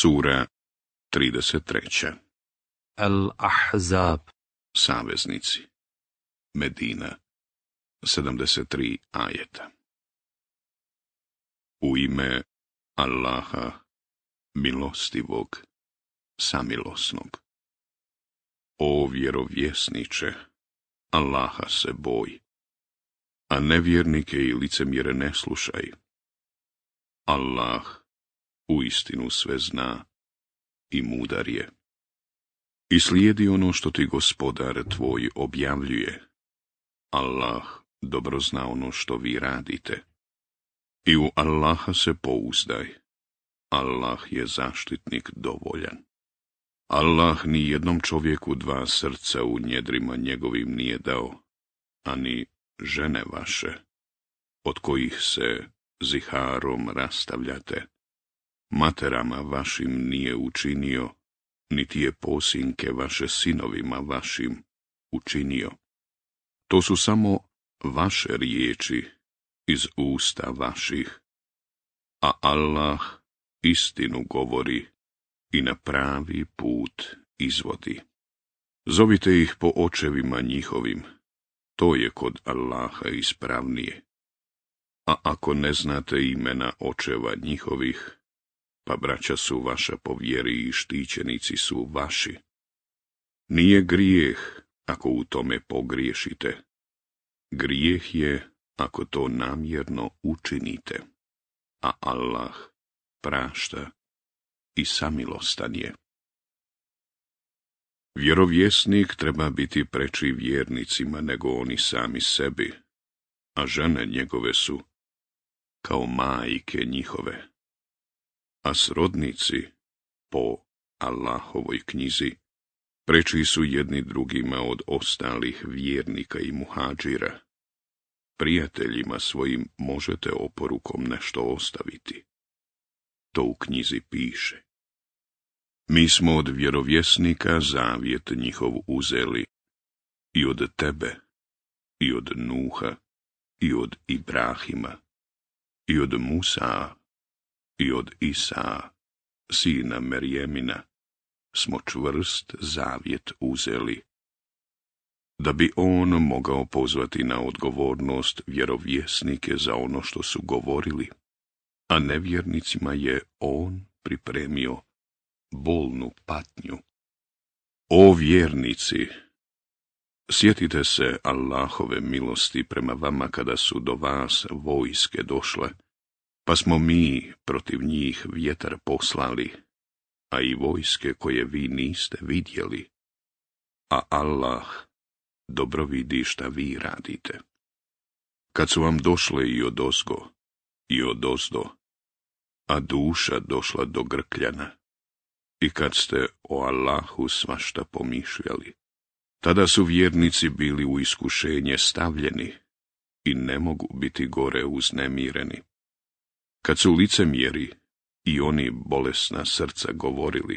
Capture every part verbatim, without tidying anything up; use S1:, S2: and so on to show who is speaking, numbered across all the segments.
S1: Sura trideset treća.
S2: Al-Ahzab.
S1: Saveznici. Medina. sedamdeset tri ajeta. U ime Allaha, milostivog, samilosnog. O vjerovjesniče, Allaha se boj, a nevjernike i licemjere ne slušaj. Allah uistinu sve zna i mudar je. I slijedi ono što ti gospodar tvoj objavljuje. Allah dobro zna ono što vi radite. I u Allaha se pouzdaj. Allah je zaštitnik dovoljan. Allah ni jednom čovjeku dva srca u njedrima njegovim nije dao, ani žene vaše, od kojih se ziharom rastavljate, materama vašim nije učinio, niti je posinke vaše sinovima vašim učinio. To su samo vaše riječi iz usta vaših, a Allah istinu govori i na pravi put izvodi. Zovite ih po očevima njihovim, to je kod Allaha ispravnije. A ako ne znate imena očeva njihovih, pa braća su vaša po vjeri i štićenici su vaši. Nije grijeh ako u tome pogriješite. Grijeh je ako to namjerno učinite, a Allah prašta i samilostan je. Vjerovjesnik treba biti preči vjernicima nego oni sami sebi, a žene njegove su kao majke njihove. A srodnici, po Allahovoj knjizi, preči su jedni drugima od ostalih vjernika i muhadžira. Prijateljima svojim možete oporukom nešto ostaviti. To u knjizi piše. Mi smo od vjerovjesnika zavjet njihov uzeli, i od tebe, i od Nuha, i od Ibrahima, i od Musa, i od Isa, sina Merjemina, smo čvrst zavjet uzeli, da bi on mogao pozvati na odgovornost vjerovjesnike za ono što su govorili, a nevjernicima je on pripremio bolnu patnju. O vjernici, sjetite se Allahove milosti prema vama kada su do vas vojske došle, pa smo mi protiv njih vjetar poslali, a i vojske koje vi niste vidjeli, a Allah dobro vidi šta vi radite. Kad su vam došle i odozgo, i odozdo, a duša došla do grkljana, i kad ste o Allahu svašta pomišljali, tada su vjernici bili u iskušenje stavljeni i ne mogu biti gore uznemireni. Kad su licemjeri i oni bolesna srca govorili,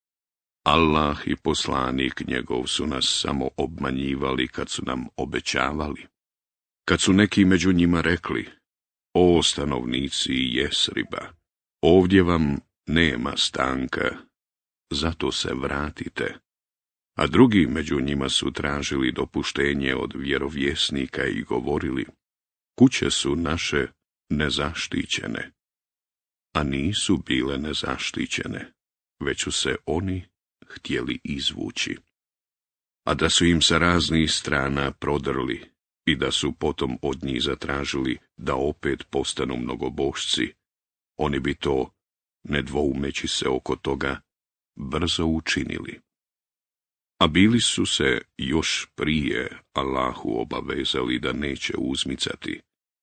S1: Allah i poslanik njegov su nas samo obmanjivali kad su nam obećavali. Kad su neki među njima rekli, o stanovnici Jesriba, ovdje vam nema stanka, zato se vratite. A drugi među njima su tražili dopuštenje od vjerovjesnika i govorili, kuće su naše nezaštićene. A nisu bile nezaštićene, već su se oni htjeli izvući. A da su im sa raznih strana prodrli i da su potom od njih zatražili da opet postanu mnogobošci, oni bi to, ne dvoumeći se oko toga, brzo učinili. A bili su se još prije Allahu obavezali da neće uzmicati,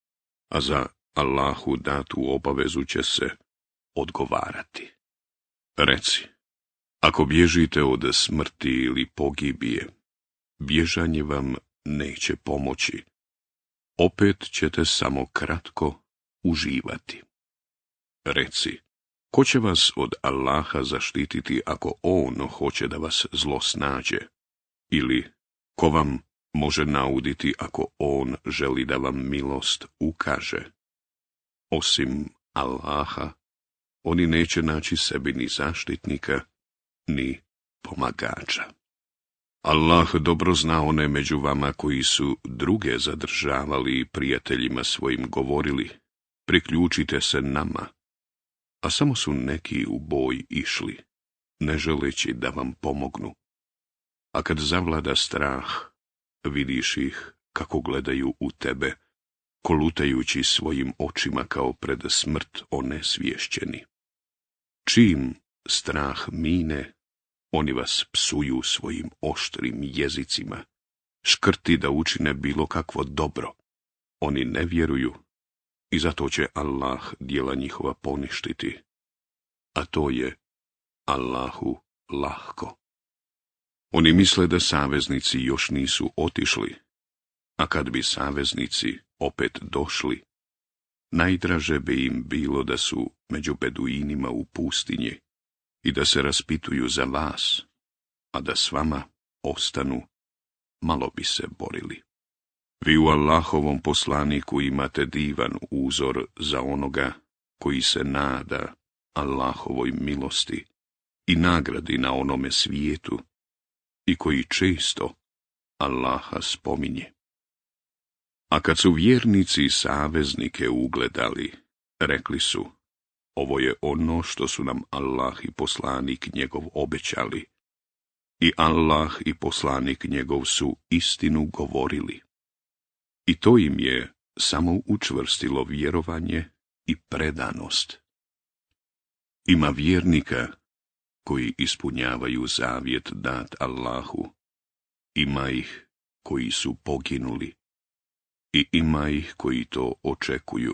S1: a za Allahu datu obavezu će se odgovarati. Reci, ako bježite od smrti ili pogibije, bježanje vam neće pomoći. Opet ćete samo kratko uživati. Reci, ko će vas od Allaha zaštititi ako on hoće da vas zlo snađe? Ili ko vam može nauditi ako on želi da vam milost ukaže? Osim Allaha, oni neće naći sebi ni zaštitnika, ni pomagača. Allah dobro zna one među vama koji su druge zadržavali i prijateljima svojim govorili, priključite se nama, a samo su neki u boj išli, ne želeći da vam pomognu. A kad zavlada strah, vidiš ih kako gledaju u tebe, kolutajući svojim očima kao pred smrt onesvješćeni. Čim strah mine, oni vas psuju svojim oštrim jezicima, škrti da učine bilo kakvo dobro. Oni ne vjeruju i zato će Allah djela njihova poništiti, a to je Allahu lahko. Oni misle da saveznici još nisu otišli, a kad bi saveznici opet došli, najdraže bi im bilo da su među beduinima u pustinji i da se raspituju za vas, a da s vama ostanu, malo bi se borili. Vi u Allahovom poslaniku imate divan uzor za onoga koji se nada Allahovoj milosti i nagradi na onome svijetu i koji često Allaha spominje. A kad su vjernici saveznike ugledali, rekli su, ovo je ono što su nam Allah i poslanik njegov obećali, i Allah i poslanik njegov su istinu govorili. I to im je samo učvrstilo vjerovanje i predanost. Ima vjernika koji ispunjavaju zavjet dat Allahu, ima ih koji su poginuli i ima ih koji to očekuju.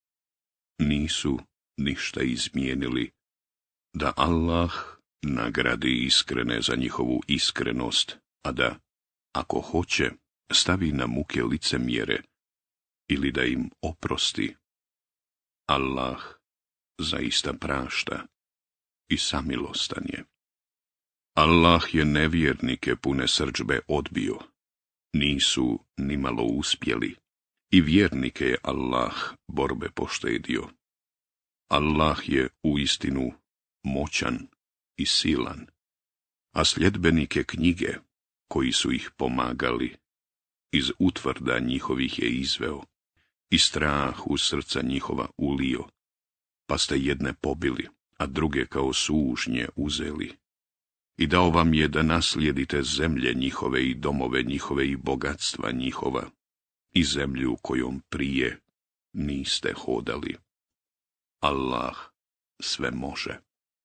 S1: Nisu ništa izmijenili, da Allah nagradi iskrene za njihovu iskrenost, a da, ako hoće, stavi na muke licemjere ili da im oprosti. Allah zaista prašta i samilostan je. Allah je nevjernike pune srdžbe odbio, nisu nimalo uspjeli, i vjernike je Allah borbe poštedio. Allah je uistinu moćan i silan, a sljedbenike knjige, koji su ih pomagali, iz utvrda njihovih je izveo, i strah u srca njihova ulio, pa ste jedne pobili, a druge kao sužnje uzeli. I dao vam je da naslijedite zemlje njihove i domove njihove i bogatstva njihova, i zemlju kojom prije niste hodali. Allah sve može.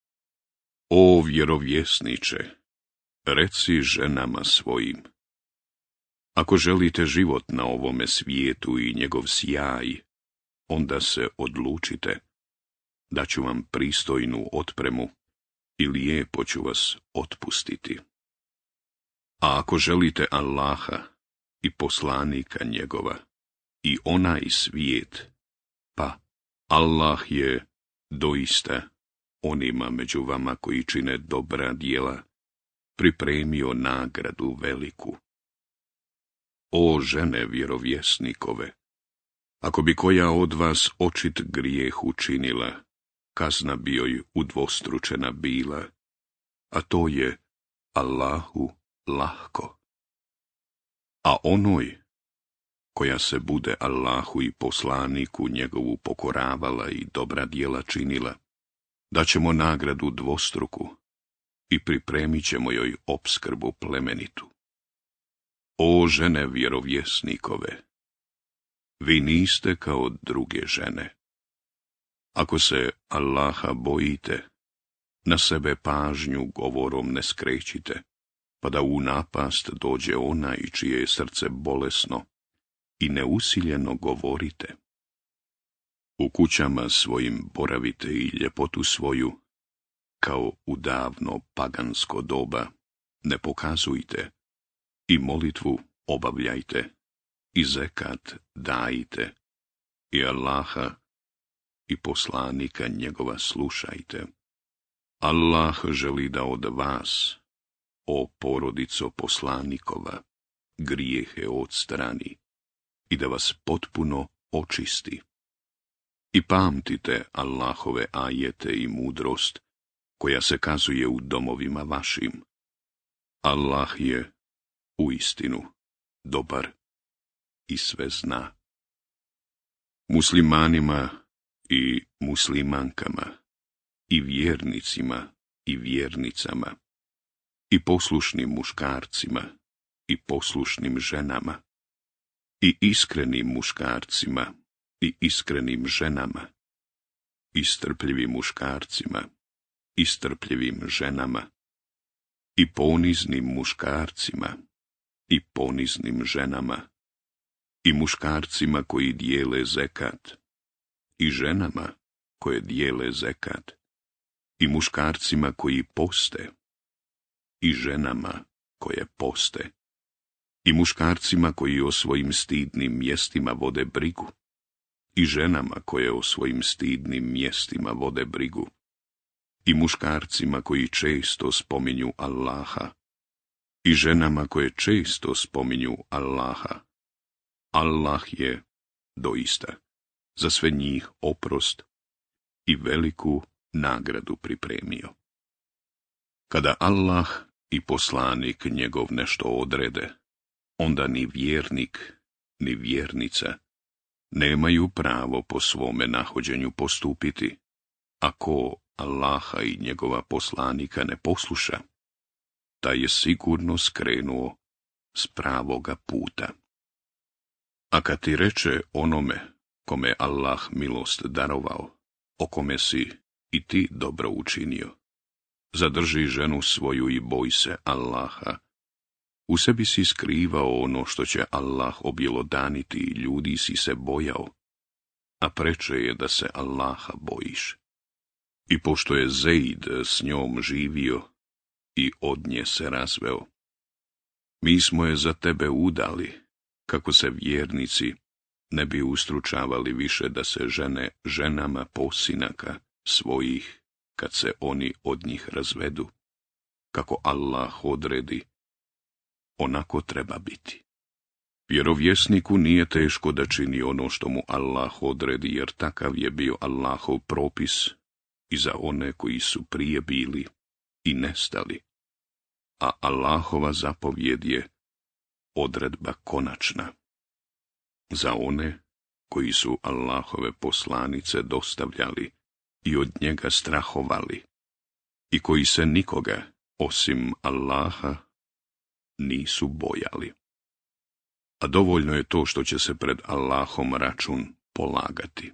S1: O vjerovjesniče, reci ženama svojim, ako želite život na ovome svijetu i njegov sjaj, onda se odlučite, da ću vam pristojnu otpremu i lijepo ću vas otpustiti. A ako želite Allaha i poslanika njegova i onaj svijet, pa Allah je doista onima među vama koji čine dobra djela pripremio nagradu veliku. O žene vjerovjesnikove, ako bi koja od vas očit grijeh učinila, kazna bi joj udvostručena bila, a to je Allahu lahko. A onoj koja se bude Allahu i poslaniku njegovu pokoravala i dobra djela činila, da ćemo nagradu dvostruku i pripremit ćemo joj opskrbu plemenitu. O žene vjerovjesnikove, vi niste kao druge žene. Ako se Allaha bojite, na sebe pažnju govorom ne skrećite, pa da u napast dođe onaj čije je srce bolesno, i neusiljeno govorite. U kućama svojim boravite i ljepotu svoju, kao u davno pagansko doba, ne pokazujte, i molitvu obavljajte, i zekat dajte, i Allaha i poslanika njegova slušajte. Allah želi da od vas, o porodico poslanikova, grijehe odstrani i da vas potpuno očisti. I pamtite Allahove ajete i mudrost, koja se kazuje u domovima vašim. Allah je uistinu dobar i sve zna. Muslimanima i muslimankama, i vjernicima i vjernicama, i poslušnim muškarcima i poslušnim ženama, i iskrenim muškarcima i iskrenim ženama, i strpljivim muškarcima i strpljivim ženama, i poniznim muškarcima i poniznim ženama, i muškarcima koji dijele zekat, i ženama koje dijele zekat, i muškarcima koji poste, i ženama koje poste, i muškarcima koji o svojim stidnim mjestima vode brigu, i ženama koje o svojim stidnim mjestima vode brigu, i muškarcima koji često spominju Allaha, i ženama koje često spominju Allaha. Allah je, doista, za sve njih oprost i veliku nagradu pripremio. Kada Allah i poslanik njegov nešto odrede, onda ni vjernik, ni vjernica nemaju pravo po svome nahođenju postupiti, ako Allaha i njegova poslanika ne posluša, taj je sigurno skrenuo s pravoga puta. A kad ti reče onome kome Allah milost darovao, o kome si i ti dobro učinio, zadrži ženu svoju i boj se Allaha, u sebi si skrivao ono što će Allah objelodaniti i ljudi si se bojao, a preče je da se Allaha bojiš. I pošto je Zeid s njom živio i od nje se razveo, mi smo je za tebe udali, kako se vjernici ne bi ustručavali više da se žene ženama posinaka svojih, kad se oni od njih razvedu. Kako Allah odredi, onako treba biti. Vjerovjesniku nije teško da čini ono što mu Allah odredi, jer takav je bio Allahov propis i za one koji su prije bili i nestali. A Allahova zapovjed je odredba konačna. Za one koji su Allahove poslanice dostavljali i od njega strahovali, i koji se nikoga, osim Allaha, nisu bojali. A dovoljno je to što će se pred Allahom račun polagati.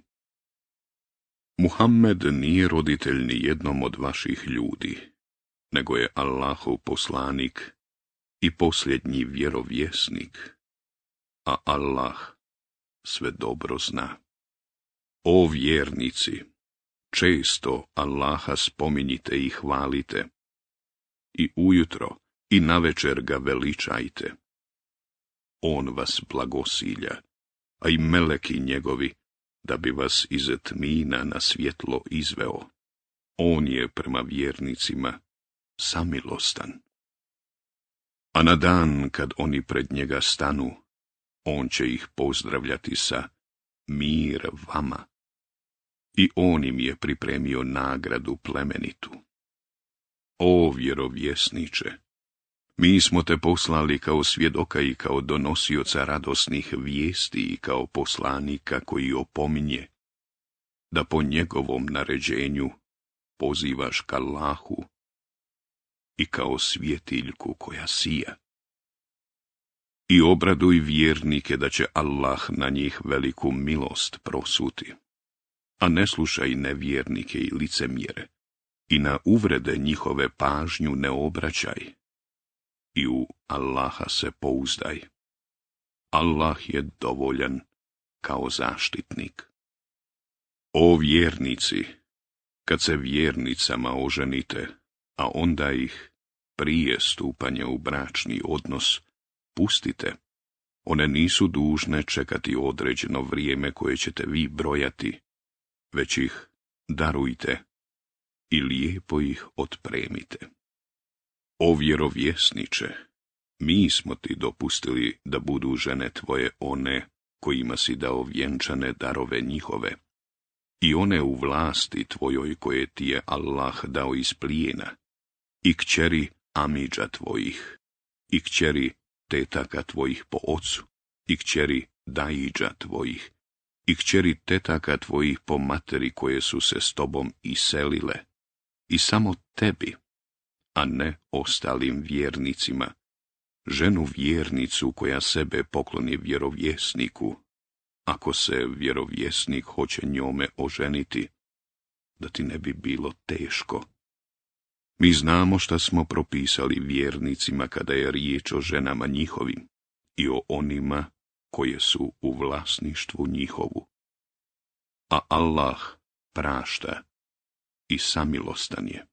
S1: Muhammed nije roditelj ni jednom od vaših ljudi, nego je Allahov poslanik i posljednji vjerovjesnik, a Allah sve dobro zna. O vjernici, često Allaha spominjite i hvalite, i ujutro i navečer ga veličajte. On vas blagosilja, a i meleki njegovi, da bi vas iz tmina na svjetlo izveo. On je prema vjernicima samilostan. A na dan kad oni pred njega stanu, on će ih pozdravljati sa mir vama. I on im je pripremio nagradu plemenitu. O vjerovjesniče, mi smo te poslali kao svjedoka i kao donosioca radosnih vijesti i kao poslanika koji opominje, da po njegovom naređenju pozivaš k Allahu i kao svjetiljku koja sija. I obraduj vjernike da će Allah na njih veliku milost prosuti, a ne slušaj nevjernike i licemjere, i na uvrede njihove pažnju ne obraćaj, i u Allaha se pouzdaj. Allah je dovoljan kao zaštitnik. O vjernici, kad se vjernicama oženite, a onda ih prije stupanja u bračni odnos pustite, one nisu dužne čekati određeno vrijeme koje ćete vi brojati, već ih darujte i lijepo ih otpremite. O vjerovjesniče, mi smo ti dopustili da budu žene tvoje one kojima si dao vjenčane darove njihove, i one u vlasti tvojoj koje ti je Allah dao iz plijena, i kćeri amidža tvojih, i kćeri tetaka tvojih po ocu, i kćeri daidža tvojih, i kćeri tetaka tvojih po materi koje su se s tobom iselile, i samo tebi, a ne ostalim vjernicima, ženu vjernicu koja sebe pokloni vjerovjesniku, ako se vjerovjesnik hoće njome oženiti, da ti ne bi bilo teško. Mi znamo šta smo propisali vjernicima kada je riječ o ženama njihovim i o onima koje su u vlasništvu njihovu. A Allah prašta i samilostan je.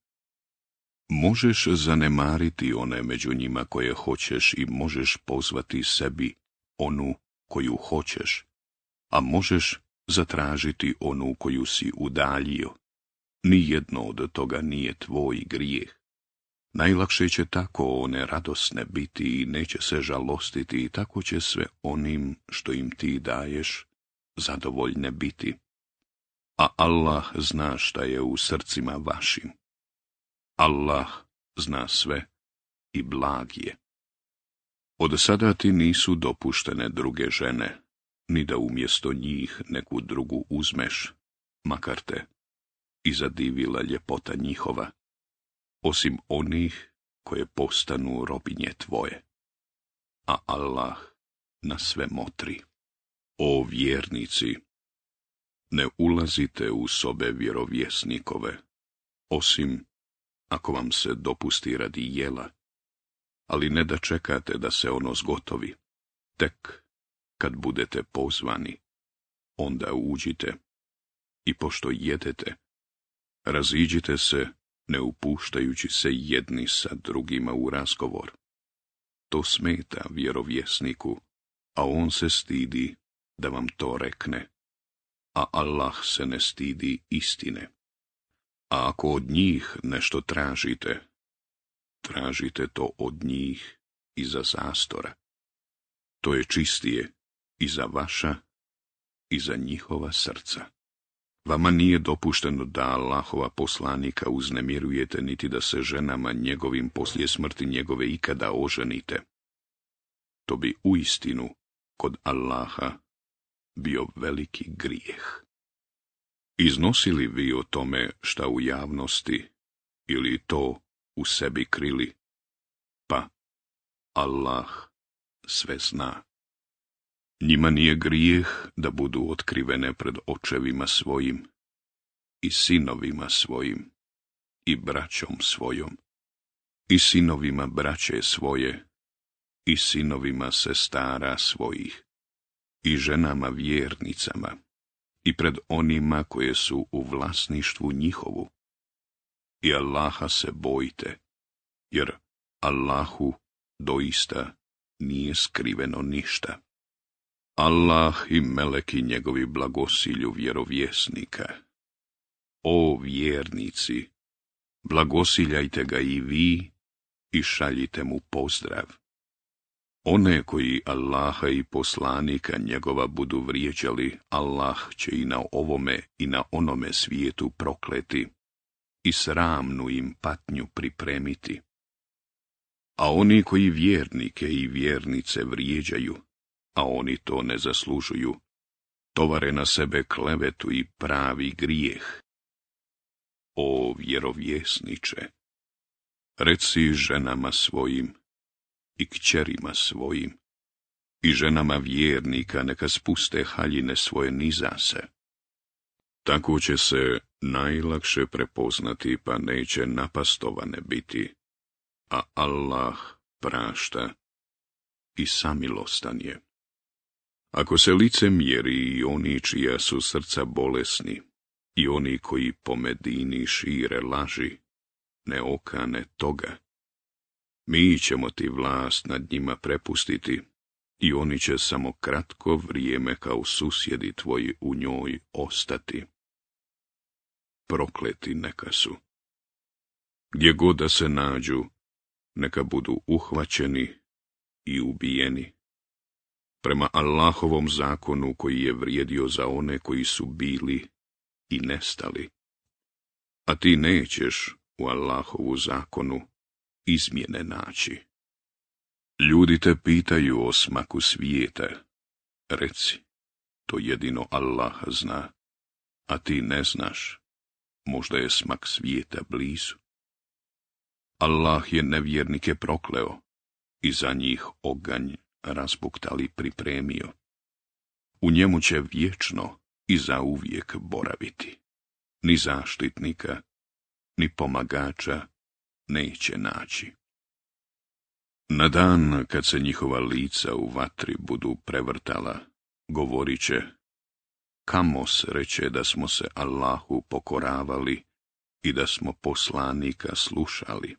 S1: Možeš zanemariti one među njima koje hoćeš i možeš pozvati sebi onu koju hoćeš, a možeš zatražiti onu koju si udaljio. Nijedno od toga nije tvoj grijeh. Najlakše će tako one radosne biti i neće se žalostiti i tako će sve onim što im ti daješ zadovoljne biti. A Allah zna šta je u srcima vašim. Allah zna sve i blag je. Od sada ti nisu dopuštene druge žene, ni da umjesto njih neku drugu uzmeš, makar te i zadivila ljepota njihova, osim onih koje postanu robinje tvoje. A Allah na sve motri. O vjernici, ne ulazite u sobe vjerovjesnikove, osim ako vam se dopusti radi jela, ali ne da čekate da se ono zgotovi. Tek kad budete pozvani, onda uđite i pošto jedete, raziđite se ne upuštajući se jedni sa drugima u razgovor. To smeta vjerovjesniku, a on se stidi da vam to rekne, a Allah se ne stidi istine. A ako od njih nešto tražite, tražite to od njih iza zastora. To je čistije i za vaša i za njihova srca. Vama nije dopušteno da Allahova poslanika uznemirujete, niti da se ženama njegovim poslije smrti njegove ikada oženite. To bi uistinu kod Allaha bio veliki grijeh. Iznosili vi o tome šta u javnosti ili to u sebi krili, pa Allah sve zna. Njima nije grijeh da budu otkrivene pred očevima svojim i sinovima svojim i braćom svojom i sinovima braće svoje i sinovima sestara svojih i ženama vjernicama i pred onima koje su u vlasništvu njihovu. I Allaha se bojte, jer Allahu doista nije skriveno ništa. Allah i meleki njegovi blagosilju vjerovjesnika. O vjernici, blagosiljajte ga i vi i šaljite mu pozdrav. One koji Allaha i poslanika njegova budu vrijeđali, Allah će i na ovome i na onome svijetu prokleti i sramnu im patnju pripremiti. A oni koji vjernike i vjernice vrijeđaju, a oni to ne zaslužuju, tovare na sebe klevetu i pravi grijeh. O vjerovjesniče, reci ženama svojim i kćerima svojim i ženama vjernika neka spuste haljine svoje niza se. Tako će se najlakše prepoznati, pa neće napastovane biti, a Allah prašta i samilostan je. Ako se lice mjeri i oni čija su srca bolesni, i oni koji po Medini šire laži, ne okane toga, mi ćemo ti vlast nad njima prepustiti, i oni će samo kratko vrijeme kao susjedi tvoji u njoj ostati. Prokleti neka su. Gdje god da se nađu, neka budu uhvaćeni i ubijeni. Prema Allahovom zakonu koji je vrijedio za one koji su bili i nestali. A ti nećeš u Allahovu zakonu izmjene naći. Ljudi te pitaju o smaku svijeta. Reci, to jedino Allah zna, a ti ne znaš. Možda je smak svijeta blizu. Allah je nevjernike prokleo i za njih oganj razbuktali pripremio. U njemu će vječno i zauvijek boraviti. Ni zaštitnika, ni pomagača neće naći. Na dan kad se njihova lica u vatri budu prevrtala, govorit će: kamo sreće da smo se Allahu pokoravali i da smo poslanika slušali.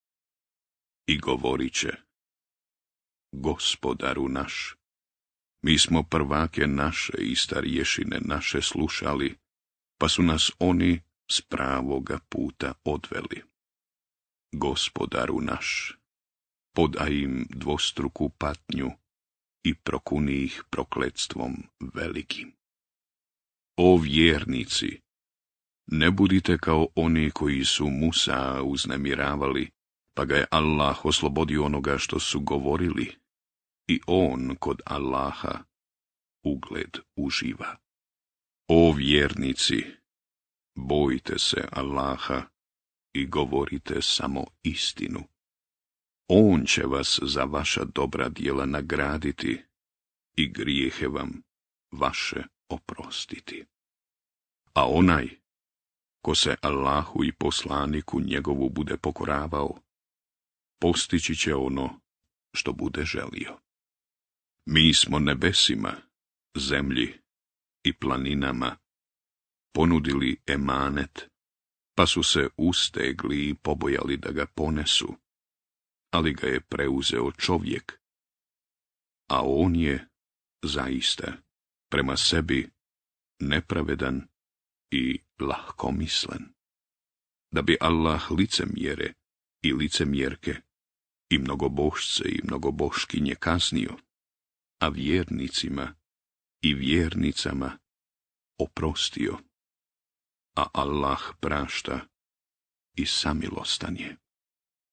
S1: I govorit će: Gospodaru naš, mi smo prvake naše i starješine naše slušali, pa su nas oni s pravoga puta odveli. Gospodaru naš, podaj im dvostruku patnju i prokuni ih prokletstvom velikim. O vjernici, ne budite kao oni koji su Musa uznemiravali, pa ga je Allah oslobodio onoga što su govorili, i on kod Allaha ugled uživa. O vjernici, bojte se Allaha i govorite samo istinu. On će vas za vaša dobra djela nagraditi i grijehe vam vaše oprostiti. A onaj ko se Allahu i poslaniku njegovu bude pokoravao, postići će ono što bude želio. Mi smo nebesima, zemlji i planinama ponudili emanet, pa su se ustegli i pobojali da ga ponesu, ali ga je preuzeo čovjek, a on je zaista prema sebi nepravedan i lahkomislen. Da bi Allah licemjere i licemjerke i mnogobošce i mnogoboškinje kaznio, a vjernicima i vjernicama oprostio, a Allah prašta i samilostan je.